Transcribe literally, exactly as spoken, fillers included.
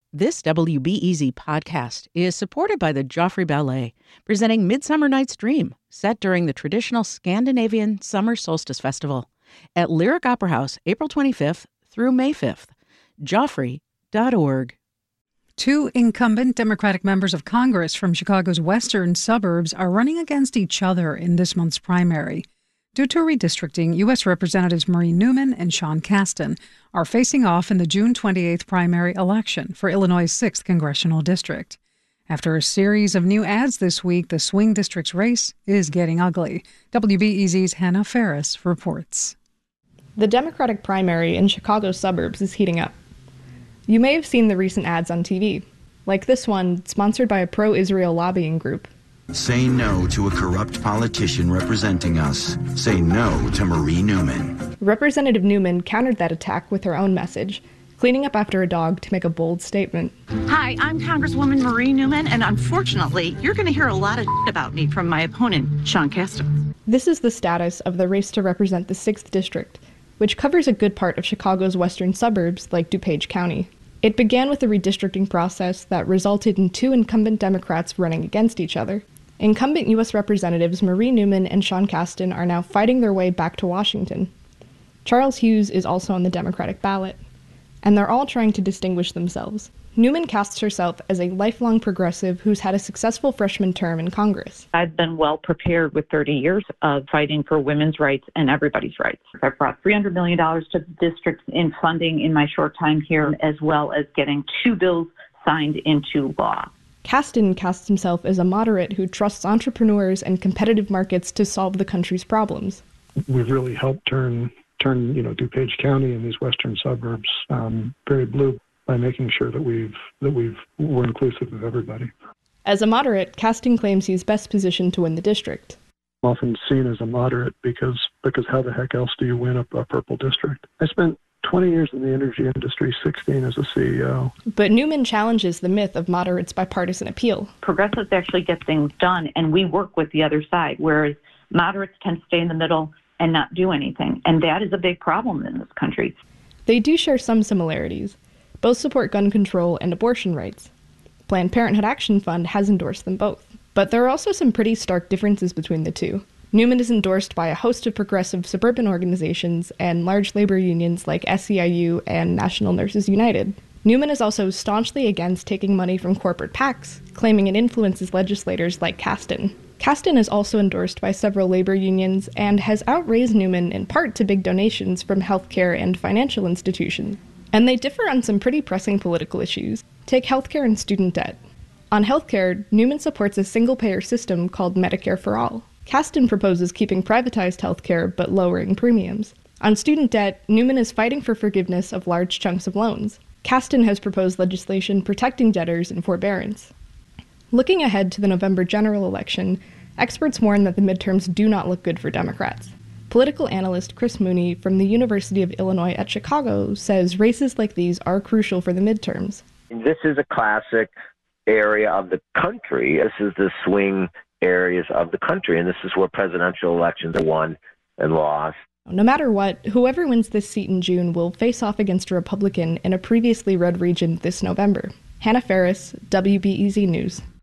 This W B E Z podcast is supported by the Joffrey Ballet, presenting Midsummer Night's Dream, set during the traditional Scandinavian Summer Solstice Festival at Lyric Opera House, April twenty-fifth through May fifth. Joffrey dot org. Two incumbent Democratic members of Congress from Chicago's western suburbs are running against each other in this month's primary. Due to redistricting, U S. Representatives Marie Newman and Sean Casten are facing off in the June twenty-eighth primary election for Illinois' sixth Congressional District. After a series of new ads this week, the swing district's race is getting ugly. W B E Z's Hannah Ferris reports. The Democratic primary in Chicago's suburbs is heating up. You may have seen the recent ads on T V, like this one sponsored by a pro-Israel lobbying group. Say no to a corrupt politician representing us. Say no to Marie Newman. Representative Newman countered that attack with her own message, cleaning up after a dog to make a bold statement. Hi, I'm Congresswoman Marie Newman, and unfortunately, you're going to hear a lot of about me from my opponent, Sean Casten. This is the status of the race to represent the sixth District, which covers a good part of Chicago's western suburbs like DuPage County. It began with a redistricting process that resulted in two incumbent Democrats running against each other. Incumbent U S. Representatives Marie Newman and Sean Casten are now fighting their way back to Washington. Charles Hughes is also on the Democratic ballot, and they're all trying to distinguish themselves. Newman casts herself as a lifelong progressive who's had a successful freshman term in Congress. I've been well prepared with thirty years of fighting for women's rights and everybody's rights. I've brought three hundred million dollars to the district in funding in my short time here, as well as getting two bills signed into law. Casten casts himself as a moderate who trusts entrepreneurs and competitive markets to solve the country's problems. We've really helped turn, turn you know, DuPage County and these western suburbs um, very blue by making sure that we've that we've we're inclusive of everybody. As a moderate, Casten claims he's best positioned to win the district. I'm often seen as a moderate because because how the heck else do you win a, a purple district? I spent twenty years in the energy industry, sixteen as a C E O. But Newman challenges the myth of moderates' bipartisan appeal. Progressives actually get things done, and we work with the other side, whereas moderates tend to stay in the middle and not do anything. And that is a big problem in this country. They do share some similarities. Both support gun control and abortion rights. Planned Parenthood Action Fund has endorsed them both. But there are also some pretty stark differences between the two. Newman is endorsed by a host of progressive suburban organizations and large labor unions like S E I U and National Nurses United. Newman is also staunchly against taking money from corporate PACs, claiming it influences legislators like Casten. Casten is also endorsed by several labor unions and has outraised Newman in part to big donations from healthcare and financial institutions. And they differ on some pretty pressing political issues. Take healthcare and student debt. On healthcare, Newman supports a single-payer system called Medicare for All. Casten proposes keeping privatized healthcare but lowering premiums. On student debt, Newman is fighting for forgiveness of large chunks of loans. Casten has proposed legislation protecting debtors in forbearance. Looking ahead to the November general election, experts warn that the midterms do not look good for Democrats. Political analyst Chris Mooney from the University of Illinois at Chicago says races like these are crucial for the midterms. This is a classic area of the country. This is the swing areas of the country, and this is where presidential elections are won and lost. No matter what, whoever wins this seat in June will face off against a Republican in a previously red region this November. Hannah Ferris, W B E Z News.